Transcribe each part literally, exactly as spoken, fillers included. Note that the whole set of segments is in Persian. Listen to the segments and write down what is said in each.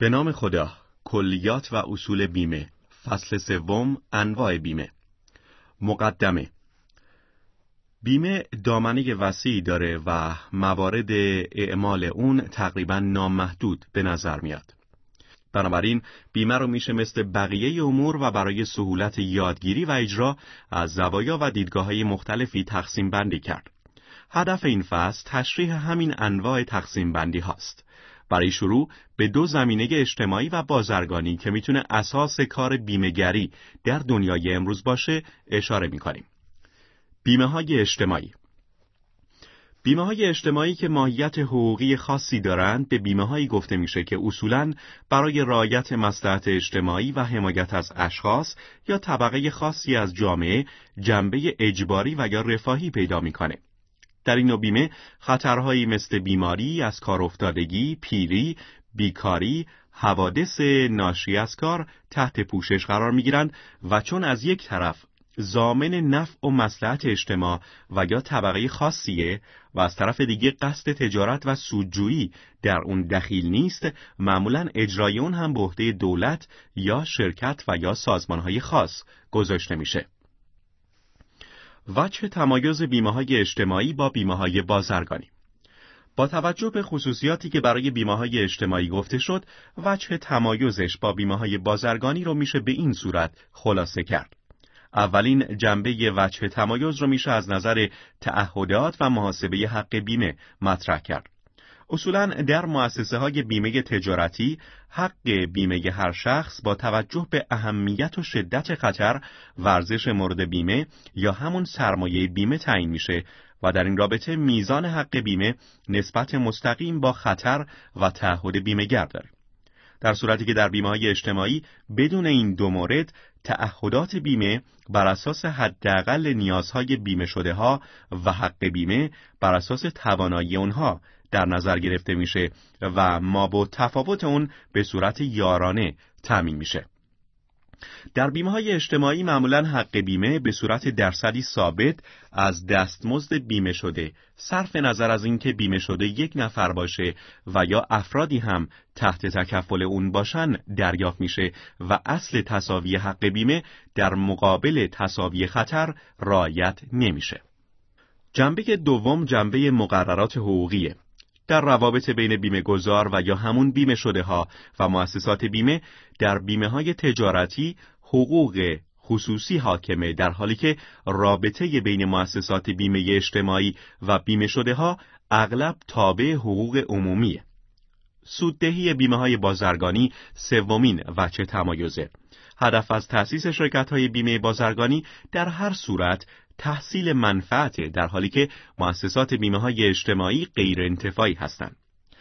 به نام خدا. کلیات و اصول بیمه، فصل سوم، انواع بیمه. مقدمه. بیمه دامنه وسیعی داره و موارد اعمال اون تقریباً نامحدود به نظر میاد. بنابراین بیمه رو میشه مثل بقیه امور و برای سهولت یادگیری و اجرا از زوایا و دیدگاه‌های مختلفی تقسیم بندی کرد. هدف این فصل تشریح همین انواع تقسیم بندی هاست. برای شروع به دو زمینه اجتماعی و بازرگانی که میتونه اساس کار بیمه‌گری در دنیای امروز باشه اشاره میکنیم. بیمه های اجتماعی. بیمه های اجتماعی که ماهیت حقوقی خاصی دارند به بیمه هایی گفته میشه که اصولاً برای رعایت مصلحت اجتماعی و حمایت از اشخاص یا طبقه خاصی از جامعه جنبه اجباری و یا رفاهی پیدا میکنه. در این نوع بیمه خطرهایی مثل بیماری، از کار افتادگی، پیری، بیکاری، حوادث ناشی از کار تحت پوشش قرار میگیرند و چون از یک طرف ضامن نفع و مصلحت اجتماع و یا طبقه خاصیه و از طرف دیگه قصد تجارت و سودجویی در اون دخیل نیست، معمولاً اجرای اون هم به عهده دولت یا شرکت و یا سازمانهای خاص گذاشته میشه. وجه تمایز بیمه‌های اجتماعی با بیمه‌های بازرگانی. با توجه به خصوصیاتی که برای بیمه‌های اجتماعی گفته شد، وجه تمایزش با بیمه‌های بازرگانی رو میشه به این صورت خلاصه کرد. اولین جنبه وجه تمایز رو میشه از نظر تعهدات و محاسبه حق بیمه مطرح کرد. اصولاً در مؤسسه‌های بیمه تجارتی، حق بیمه هر شخص با توجه به اهمیت و شدت خطر، ورزش مورد بیمه یا همون سرمایه بیمه تعیین میشه و در این رابطه میزان حق بیمه نسبت مستقیم با خطر و تعهد بیمه‌گر داره. در صورتی که در بیمه‌های اجتماعی بدون این دو مورد تعهدات بیمه بر اساس حداقل نیازهای بیمه شده ها و حق بیمه بر اساس توانایی اونها در نظر گرفته میشه و مابعد تفاوت اون به صورت یارانه تامین میشه. در بیمه‌های اجتماعی معمولاً حق بیمه به صورت درصدی ثابت از دستمزد بیمه شده، صرف نظر از اینکه بیمه شده یک نفر باشه و یا افرادی هم تحت تکفل اون باشن دریافت میشه و اصل تساوی حق بیمه در مقابل تساوی خطر رعایت نمیشه. جنبه دوم جنبه مقررات حقوقیه. در روابط بین بیمه گذار و یا همون بیمه شده ها و مؤسسات بیمه، در بیمه های تجارتی حقوق خصوصی حاکمه، در حالی که رابطه بین مؤسسات بیمه اجتماعی و بیمه شده ها اغلب تابع حقوق عمومیه. سوددهی بیمه های بازرگانی سومین وجه تمایزه. هدف از تأسیس شرکت های بیمه بازرگانی در هر صورت تحصیل منفعت، در حالی که مؤسسات بیمه های اجتماعی غیر انتفاعی هستند.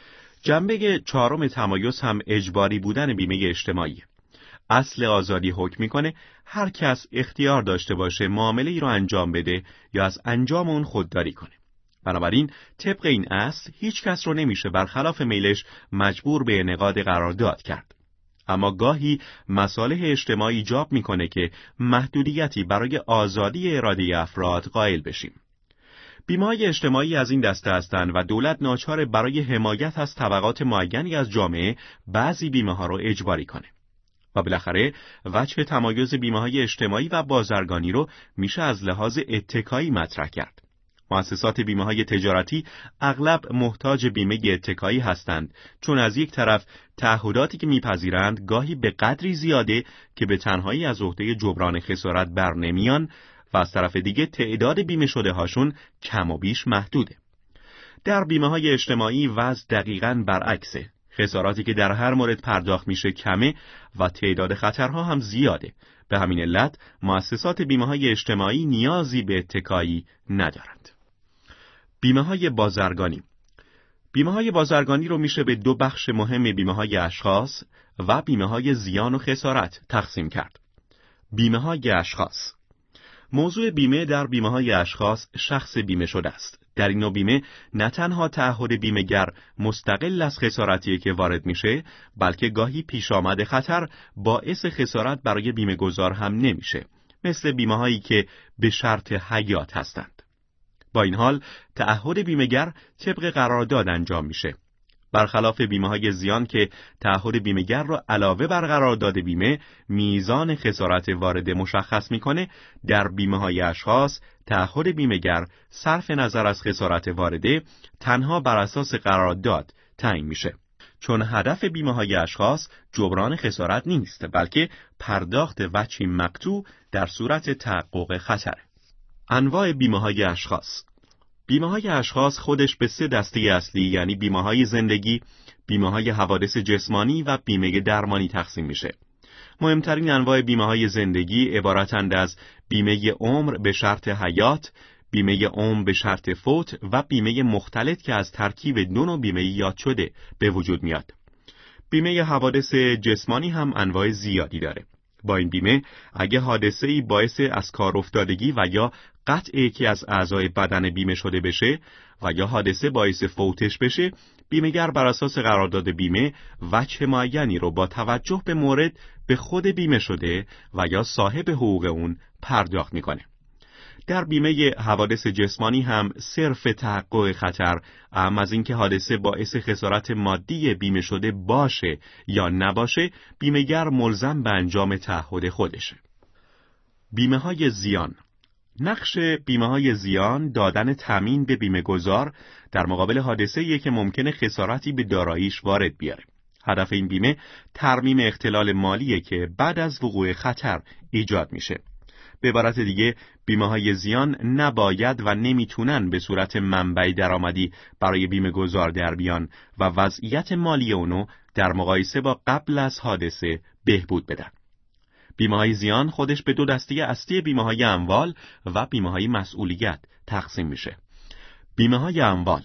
جنبه چهارم تمایز هم اجباری بودن بیمه اجتماعی. اصل آزادی حکم میکنه هر کس اختیار داشته باشه معامله ای رو انجام بده یا از انجام اون خودداری کنه. بنابراین طبق این اصل هیچ کس رو نمیشه برخلاف میلش مجبور به انعقاد قرارداد کرد. اما گاهی مصالح اجتماعی ایجاب میکنه که محدودیتی برای آزادی اراده افراد قائل بشیم. بیمه‌های اجتماعی از این دسته هستند و دولت ناچار برای حمایت از طبقات معینی از جامعه بعضی بیمه‌ها رو اجباری کنه. و بالاخره وجه تمایز بیمه‌های اجتماعی و بازرگانی رو میشه از لحاظ اتکایی مطرح کرد. مؤسسات بیمه‌های تجارتی اغلب محتاج بیمه اتکایی هستند، چون از یک طرف تعهداتی که میپذیرند گاهی به قدری زیاده که به تنهایی از عهده جبران خسارت بر نمیان و از طرف دیگه تعداد بیمه شده هاشون کم و بیش محدوده. در بیمه‌های اجتماعی وضع دقیقاً برعکسه. خساراتی که در هر مورد پرداخت میشه کمه و تعداد خطرها هم زیاده. به همین علت مؤسسات بیمه‌های اجتماعی نیازی به اتکایی ندارند. بیمه‌های بازرگانی. بیمه‌های بازرگانی رو میشه به دو بخش مهم بیمه‌های اشخاص و بیمه‌های زیان و خسارت تقسیم کرد. بیمه‌های اشخاص. موضوع بیمه در بیمه‌های اشخاص شخص بیمه شده است. در این نوع بیمه نه تنها تعهد بیمه‌گر مستقل از خسارتیه که وارد میشه، بلکه گاهی پیش آمد خطر باعث خسارت برای بیمه گذار هم نمیشه، مثل بیمه‌هایی که به شرط حیات هستند. با این حال تعهد بیمه‌گر طبق قرارداد انجام میشه. برخلاف بیمه‌های زیان که تعهد بیمه‌گر را علاوه بر قرارداد بیمه میزان خسارت وارده مشخص می‌کنه، در بیمه‌های اشخاص تعهد بیمه‌گر صرف نظر از خسارت وارده تنها بر اساس قرارداد تعیین میشه، چون هدف بیمه‌های اشخاص جبران خسارت نیست، بلکه پرداخت وجهی مقطوع در صورت تحقق خطر. انواع بیمه‌های اشخاص. بیمه‌های اشخاص خودش به سه دسته اصلی یعنی بیمه‌های زندگی، بیمه‌های حوادث جسمانی و بیمه درمانی تقسیم میشه. مهمترین انواع بیمه‌های زندگی عبارتند از بیمه عمر به شرط حیات، بیمه عمر به شرط فوت و بیمه مختلط که از ترکیب دو نوع بیمه یاد شده به وجود میاد. بیمه حوادث جسمانی هم انواع زیادی داره. با این بیمه اگه حادثه‌ای باعث از کار افتادگی و یا قطع یکی از اعضای بدن بیمه شده بشه و یا حادثه باعث فوتش بشه، بیمه‌گر بر اساس قرارداد بیمه وجه معینی رو با توجه به مورد به خود بیمه شده و یا صاحب حقوق اون پرداخت میکنه. در بیمه حوادث جسمانی هم صرف تحقق خطر، اما از اینکه حادثه باعث خسارت مادی بیمه شده باشه یا نباشه، بیمه‌گر ملزم به انجام تعهد خودشه. بیمه‌های زیان. نقش بیمه‌های زیان دادن تامین به بیمه‌گذار در مقابل حادثه‌ای که ممکنه خسارتی به داراییش وارد بیاره. هدف این بیمه ترمیم اختلال مالیه که بعد از وقوع خطر ایجاد میشه. به عبارت دیگه بیمه‌های زیان نباید و نمیتونن به صورت منبع درآمدی برای بیمه‌گذار در بیان و وضعیت مالی اونو در مقایسه با قبل از حادثه بهبود بدن. بیمه‌های زیان خودش به دو دسته اصلی بیمه‌های اموال و بیمه‌های مسئولیت تقسیم میشه. بیمه‌های اموال.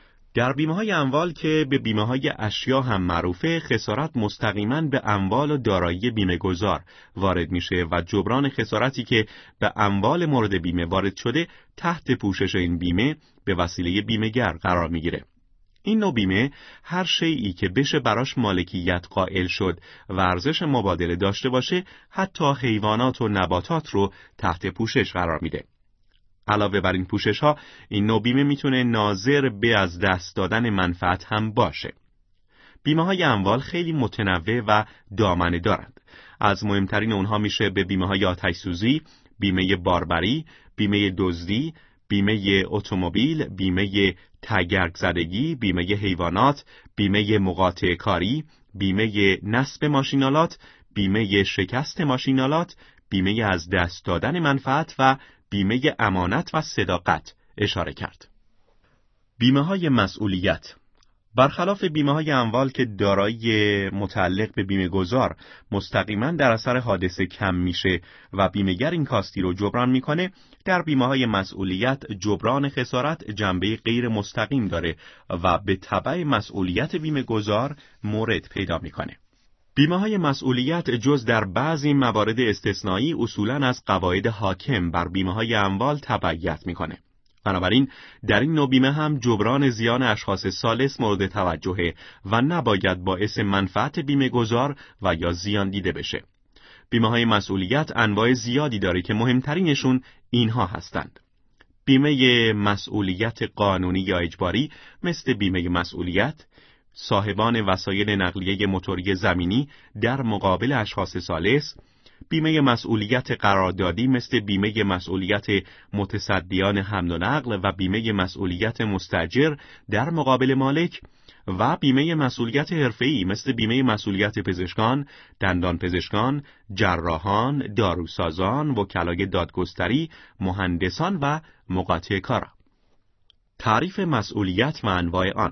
در بیمه‌های اموال که به بیمه‌های اشیا هم معروفه، خسارت مستقیماً به اموال و دارایی بیمه‌گذار وارد میشه و جبران خسارتی که به اموال مورد بیمه وارد شده تحت پوشش این بیمه به وسیله بیمه‌گر قرار میگیره. این نوع بیمه هر شیئی که بشه براش مالکیت قائل شد و ارزش مبادله داشته باشه، حتی حیوانات و نباتات رو تحت پوشش قرار میده. علاوه بر این پوشش ها، این نوع بیمه میتونه ناظر به از دست دادن منفعت هم باشه. بیمه های اموال خیلی متنوع و دامنه دارند. از مهمترین اونها میشه به بیمه های آتش سوزی، بیمه باربری، بیمه دزدی، بیمه اتومبیل، بیمه تگرگ زدگی، بیمه حیوانات، بیمه مقاطع کاری، بیمه نصب ماشینالات، بیمه شکست ماشینالات، بیمه از دست دادن منفعت و بیمه امانت و صداقت اشاره کرد. بیمه های مسئولیت. برخلاف بیمه های اموال که دارایی متعلق به بیمه گذار مستقیما در اثر حادثه کم میشه و بیمه‌گر این کاستی رو جبران میکنه، در بیمه های مسئولیت جبران خسارت جنبه غیر مستقیم داره و به تبع مسئولیت بیمه گذار مورد پیدا میکنه. بیمه های مسئولیت جز در بعضی موارد استثنایی اصولاً از قواعد حاکم بر بیمه های اموال تبعیت میکنه. بنابراین در این نوع بیمه هم جبران زیان اشخاص ثالث مورد توجهه و نباید باعث منفعت بیمه گذار و یا زیان دیده بشه. بیمه های مسئولیت انواع زیادی داره که مهمترینشون اینها هستند. بیمه مسئولیت قانونی یا اجباری مثل بیمه مسئولیت، صاحبان وسایل نقلیه موتوری زمینی در مقابل اشخاص ثالث، بیمه مسئولیت قراردادی مثل بیمه مسئولیت متصدیان حمل و نقل و بیمه مسئولیت مستاجر در مقابل مالک و بیمه مسئولیت حرفه‌ای مثل بیمه مسئولیت پزشکان، دندان پزشکان، جراحان، داروسازان، وکلای دادگستری، مهندسان و مقاطع کارا. تعریف مسئولیت و انواع آن.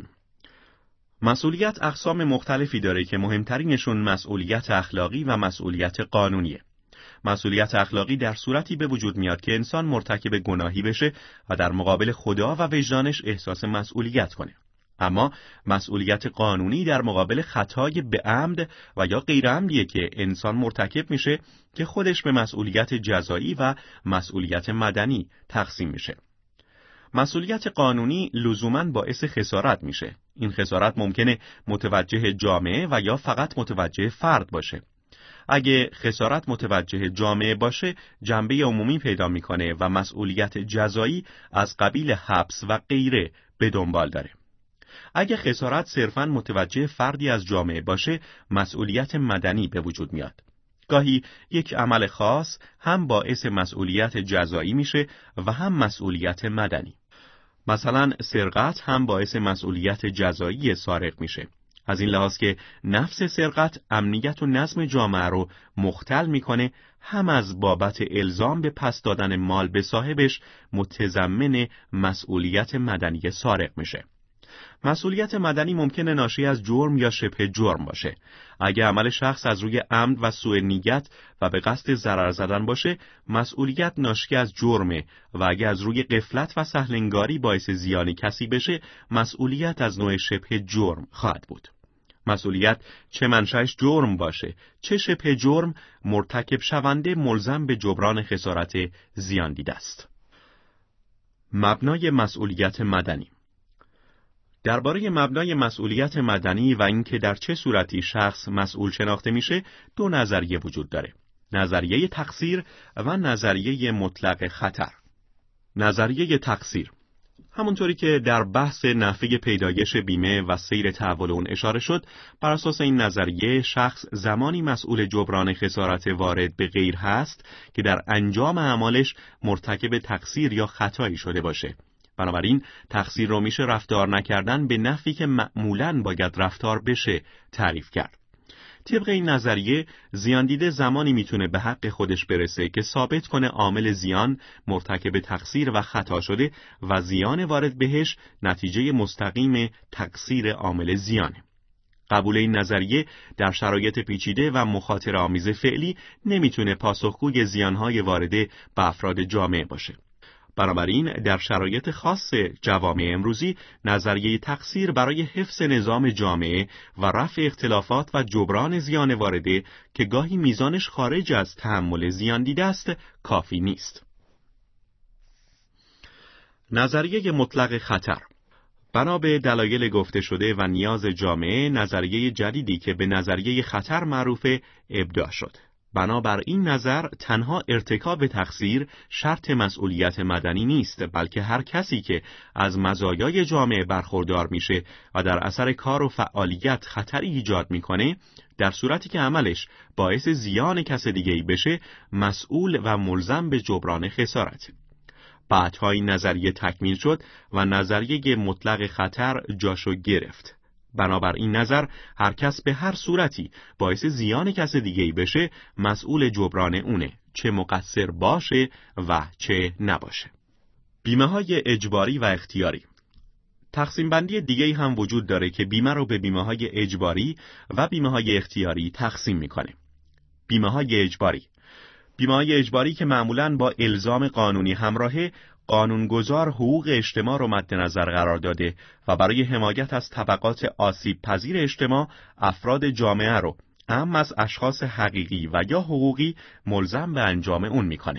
مسئولیت اقسام مختلفی داره که مهمترینشون مسئولیت اخلاقی و مسئولیت قانونیه. مسئولیت اخلاقی در صورتی به وجود میاد که انسان مرتکب گناهی بشه و در مقابل خدا و وجدانش احساس مسئولیت کنه. اما مسئولیت قانونی در مقابل خطای به عمد و یا غیر عمدیه که انسان مرتکب میشه که خودش به مسئولیت جزایی و مسئولیت مدنی تقسیم میشه. مسئولیت قانونی لزوماً باعث خسارت میشه. این خسارت ممکنه متوجه جامعه و یا فقط متوجه فرد باشه. اگه خسارت متوجه جامعه باشه، جنبه عمومی پیدا میکنه و مسئولیت جزایی از قبیل حبس و غیره به دنبال داره. اگه خسارت صرفاً متوجه فردی از جامعه باشه، مسئولیت مدنی به وجود میاد. گاهی یک عمل خاص هم باعث مسئولیت جزایی میشه و هم مسئولیت مدنی. مثلا سرقت هم باعث مسئولیت جزایی سارق میشه. از این لحاظ که نفس سرقت امنیت و نظم جامعه رو مختل میکنه، هم از بابت الزام به پس دادن مال به صاحبش متضمن مسئولیت مدنی سارق میشه. مسئولیت مدنی ممکنه ناشی از جرم یا شبه جرم باشه. اگه عمل شخص از روی عمد و سوء نیت و به قصد ضرر زدن باشه، مسئولیت ناشی از جرمه و اگه از روی غفلت و سهلنگاری باعث زیان کسی بشه، مسئولیت از نوع شبه جرم خواهد بود. مسئولیت چه منشأش جرم باشه، چه شبه جرم، مرتکب شونده ملزم به جبران خسارت زیان دیده است. مبنای مسئولیت مدنی. درباره مبنای مسئولیت مدنی و اینکه در چه صورتی شخص مسئول شناخته میشه، دو نظریه وجود داره: نظریه تقصیر و نظریه مطلق خطر. نظریه تقصیر، همونطوری که در بحث نحوه پیدایش بیمه و سیر تحول اون اشاره شد، بر اساس این نظریه شخص زمانی مسئول جبران خسارت وارد به غیر هست که در انجام اعمالش مرتکب تقصیر یا خطایی شده باشه. بنابراین تقصیر رو میشه رفتار نکردن به نحوی که معمولاً باید رفتار بشه تعریف کرد. طبق این نظریه زیاندیده زمانی میتونه به حق خودش برسه که ثابت کنه عامل زیان مرتکب تقصیر و خطا شده و زیان وارد بهش نتیجه مستقیم تقصیر عامل زیانه. قبول این نظریه در شرایط پیچیده و مخاطره آمیز فعلی نمیتونه پاسخگوی زیانهای وارده به افراد جامعه باشه. بنابراین در شرایط خاص جوامع امروزی، نظریه تقصیر برای حفظ نظام جامعه و رفع اختلافات و جبران زیان وارده که گاهی میزانش خارج از تحمل زیان دیده است، کافی نیست. نظریه مطلق خطر. بنا به دلایل گفته شده و نیاز جامعه، نظریه جدیدی که به نظریه خطر معروف ابداع شد. بنابر این نظر تنها ارتکاب تقصیر شرط مسئولیت مدنی نیست، بلکه هر کسی که از مزایای جامعه برخوردار میشه و در اثر کار و فعالیت خطری ایجاد میکنه، در صورتی که عملش باعث زیان کس دیگه‌ای بشه، مسئول و ملزم به جبران خسارت. بعدها این نظریه تکمیل شد و نظریه مطلق خطر جاشو گرفت. بنابر این نظر هر کس به هر صورتی باعث زیان کس دیگه‌ای بشه، مسئول جبران اونه، چه مقصر باشه و چه نباشه. بیمه های اجباری و اختیاری. تقسیم بندی دیگه‌ای هم وجود داره که بیمه رو به بیمه های اجباری و بیمه های اختیاری تقسیم میکنه. بیمه های اجباری بیمه های اجباری که معمولاً با الزام قانونی همراهه، قانونگذار حقوق اجتماع رو مد نظر قرار داده و برای حمایت از طبقات آسیب پذیر اجتماع، افراد جامعه رو اهم از اشخاص حقیقی و یا حقوقی ملزم به انجام اون میکنه.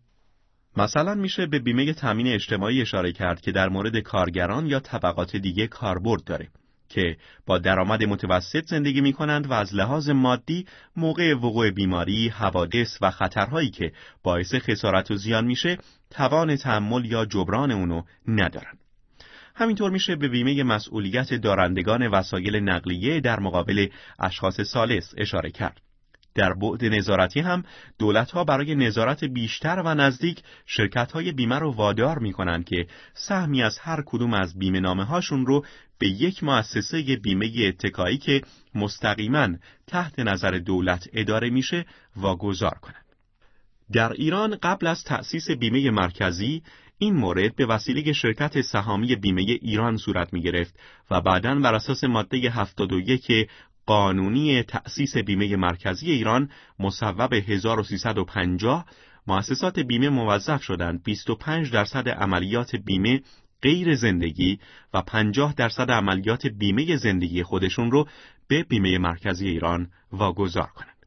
مثلا میشه به بیمه تامین اجتماعی اشاره کرد که در مورد کارگران یا طبقات دیگه کاربرد داره که با درآمد متوسط زندگی میکنند و از لحاظ مادی موقع وقوع بیماری، حوادث و خطرهایی که باعث خسارت و زیان میشه، توان تحمل یا جبران اونو ندارن. همینطور میشه به بیمه مسئولیت دارندگان وسایل نقلیه در مقابل اشخاص ثالث اشاره کرد. در بعد نظارتی هم دولت‌ها برای نظارت بیشتر و نزدیک شرکت‌های بیمه رو وادار می‌کنند که سهمی از هر کدوم از بیمه نامه‌هاشون رو به یک مؤسسه بیمه اتکایی که مستقیماً تحت نظر دولت اداره میشه واگذار کنند. در ایران قبل از تأسیس بیمه مرکزی، این مورد به وسیله شرکت سهامی بیمه ایران صورت می‌گرفت و بعداً بر اساس ماده هفتاد و یک قانونی تأسیس بیمه مرکزی ایران مصوب هزار و سیصد و پنجاه، مؤسسات بیمه موظف شدند بیست و پنج درصد عملیات بیمه غیر زندگی و پنجاه درصد عملیات بیمه زندگی خودشون رو به بیمه مرکزی ایران واگذار کنند.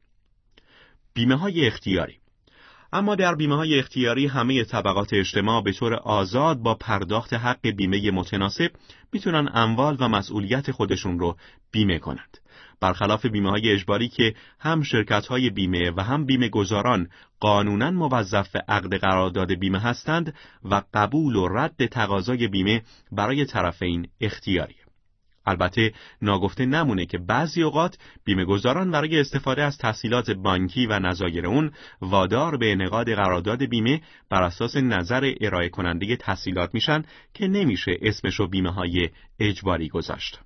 بیمه های اختیاری. اما در بیمه های اختیاری همه طبقات اجتماع به طور آزاد با پرداخت حق بیمه متناسب میتونن اموال و مسئولیت خودشون رو بیمه کنند. برخلاف بیمه های اجباری که هم شرکت های بیمه و هم بیمه گذاران قانوناً موظف به عقد قرارداد بیمه هستند و قبول و رد تقاضای بیمه برای طرفین اختیاریه. البته ناگفته نمونه که بعضی اوقات بیمه‌گذاران برای استفاده از تسهیلات بانکی و نظایر اون وادار به انعقاد قرارداد بیمه بر اساس نظر ارائه کننده تسهیلات میشن که نمیشه اسمشو بیمه‌های اجباری گذاشت.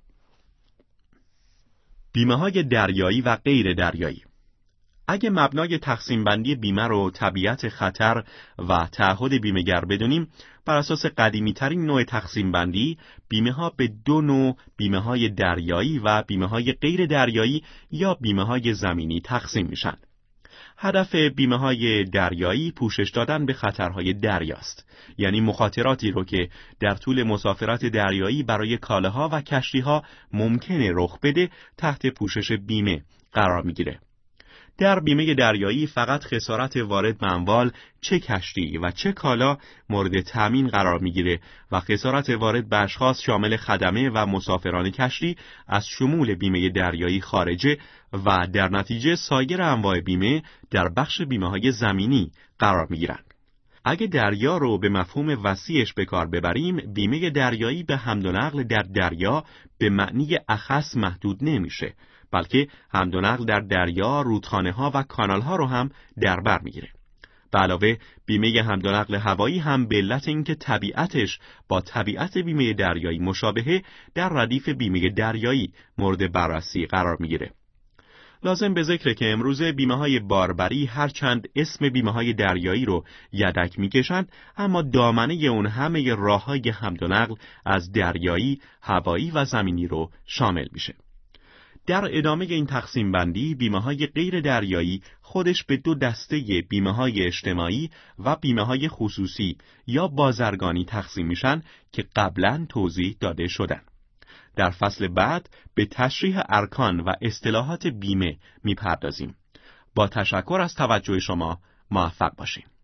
بیمه‌های دریایی و غیر دریایی. اگه مبنای تقسیم بندی بیمه رو طبیعت خطر و تعهد بیمه‌گر بدونیم، بر اساس قدیمی ترین نوع تقسیم بندی، بیمه ها به دو نوع بیمه های دریایی و بیمه های غیر دریایی یا بیمه های زمینی تقسیم میشن. هدف بیمه های دریایی پوشش دادن به خطرهای دریاست، یعنی مخاطراتی رو که در طول مسافرت دریایی برای کالاها و کشتی‌ها ممکنه رخ بده تحت پوشش بیمه قرار میگیره. در بیمه دریایی فقط خسارت وارد به اموال، چه کشتی و چه کالا مورد تأمین قرار میگیره و خسارت وارد به اشخاص شامل خدمه و مسافران کشتی از شمول بیمه دریایی خارجه و در نتیجه سایر انواع بیمه در بخش بیمه‌های زمینی قرار میگیرند. اگه دریا رو به مفهوم وسیعش به کار ببریم، بیمه دریایی به حمل و نقل در دریا به معنی اخص محدود نمیشه، بلکه حمل و نقل در دریا، رودخانه ها و کانال ها رو هم در بر میگیره. به علاوه بیمه حمل و نقل هوایی هم به علت اینکه طبیعتش با طبیعت بیمه دریایی مشابهه، در ردیف بیمه دریایی مورد بررسی قرار میگیره. لازم به ذکره که امروزه بیمه‌های باربری هرچند اسم بیمه‌های دریایی رو یدک میکشند، اما دامنه اون همه راه‌های حمل و نقل از دریایی، هوایی و زمینی رو شامل میشه. در ادامه این تقسیم بندی، بیمه‌های غیر دریایی خودش به دو دسته بیمه‌های اجتماعی و بیمه‌های خصوصی یا بازرگانی تقسیم میشن که قبلاً توضیح داده شدن. در فصل بعد به تشریح ارکان و اصطلاحات بیمه میپردازیم. با تشکر از توجه شما، موفق باشید.